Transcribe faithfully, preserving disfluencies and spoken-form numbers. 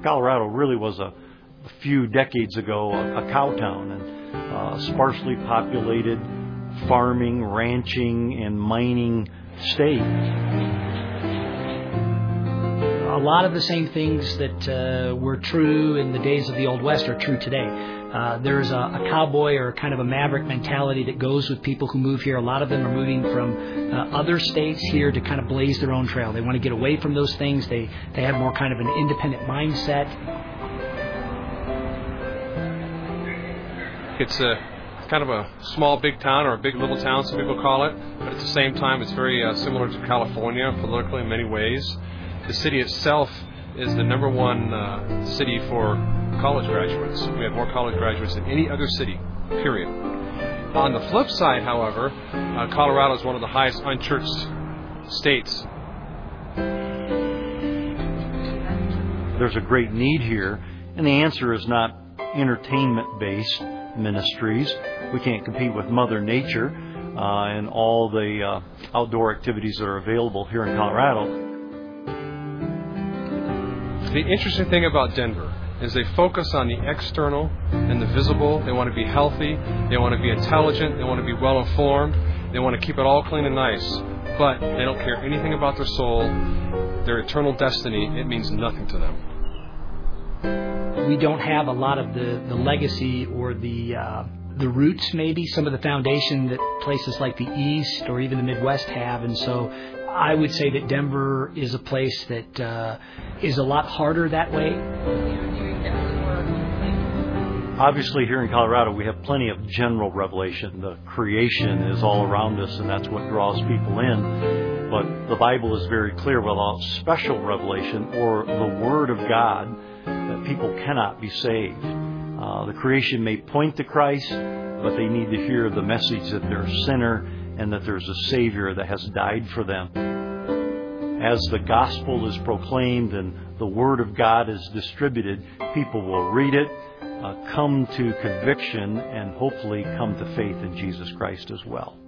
Colorado really was a, a few decades ago a, a cow town, and uh, sparsely populated farming, ranching, and mining state. A lot of the same things that uh, were true in the days of the Old West are true today. Uh, there's a, a cowboy or kind of a maverick mentality that goes with people who move here. A lot of them are moving from uh, other states here to kind of blaze their own trail. They want to get away from those things. They, they have more kind of an independent mindset. It's a kind of a small big town, or a big little town, some people call it, but at the same time it's very uh, similar to California politically in many ways. The city itself is the number one uh, city for college graduates. We have more college graduates than any other city, period. On the flip side, however, uh, Colorado is one of the highest unchurched states. There's a great need here, and the answer is not entertainment-based ministries. We can't compete with Mother Nature uh, and all the uh, outdoor activities that are available here in Colorado. The interesting thing about Denver is they focus on the external and the visible. They want to be healthy. They want to be intelligent. They want to be well informed. They want to keep it all clean and nice. But they don't care anything about their soul, their eternal destiny. It means nothing to them. We don't have a lot of the, the legacy or the uh, the roots, maybe, some of the foundation that places like the East or even the Midwest have. And so I would say that Denver is a place that uh, is a lot harder that way. Obviously, here in Colorado, we have plenty of general revelation. The creation is all around us, and that's what draws people in. But the Bible is very clear without special revelation or the Word of God that people cannot be saved. Uh, the creation may point to Christ, but they need to hear the message that they're a sinner and that there's a Savior that has died for them. As the gospel is proclaimed and the Word of God is distributed, people will read it, uh, come to conviction, and hopefully come to faith in Jesus Christ as well.